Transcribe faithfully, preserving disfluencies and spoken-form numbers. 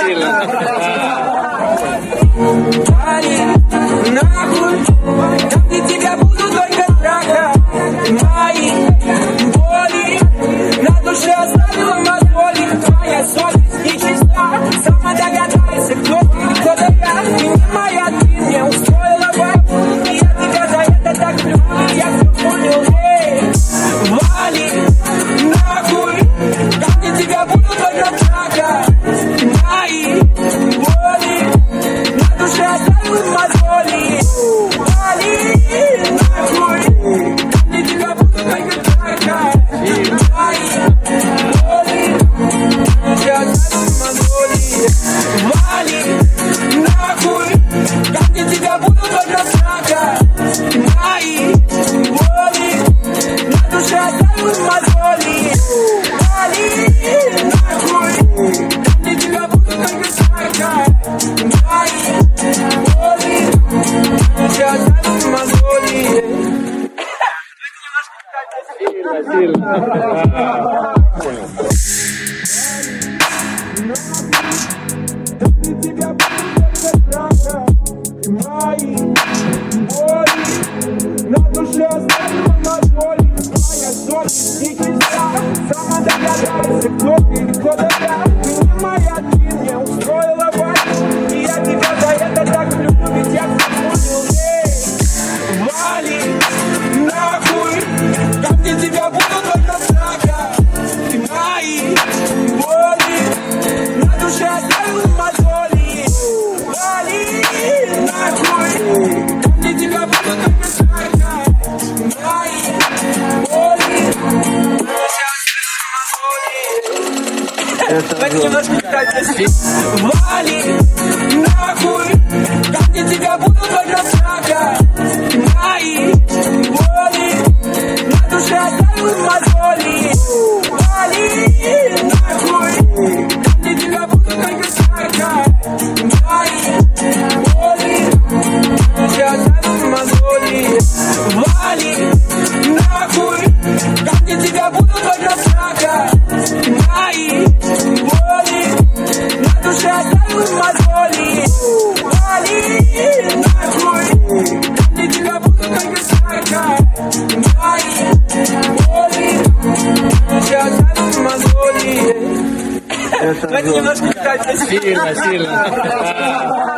сильно. Нахуй, там где тебя буду только страха. Мои боли на душе оставила мозоли. Твоя совесть нечиста, сама догадайся, кто ты, кто ты я. Ты не моя, ты мне устроила войну. И я тебя за это так люблю, я все понял, эй. Вали, нахуй, там где тебя буду только страха. Мои боли на душе оставила мозоли. Вали, нахуй, там где тебя буду только страха. Мои боли на душе оставила мозоли. Вали, нахуй, там где тебя буду только страха. Мои боли на душе оставила мозоли. Вали, нахуй, там где тебя буду только страха. Мои боли на душе оставила мозоли. Сильно, сильно. Мои боли на душе оставила мозоли. Твоя совесть нечиста, сама догадайся, кто ты, кто я. Ты не моя, ты мне устроила войну. И я тебя за это так люблю, ведь я все понял, эй. Вали, нахуй, там где тебя буду только страха. Мои боли на душе оставила мозоли. Вали, нахуй, там где тебя буду только страха. Мои боли на душе оставила мозоли. Давайте немножко кстати. Вали, нахуй, там где тебя буду только страха. Мои боли на душе оставила мозоли. Вали, нахуй, там где тебя буду только страха. Мои боли на душе оставила мозоли. Вали, нахуй, там где тебя буду только страха. Мои боли на душе оставила мозоли. Вали, нахуй, там где тебя буду только страха. Мои боли на душе оставила мозоли. Давайте немножко кстати. Сильно, сильно.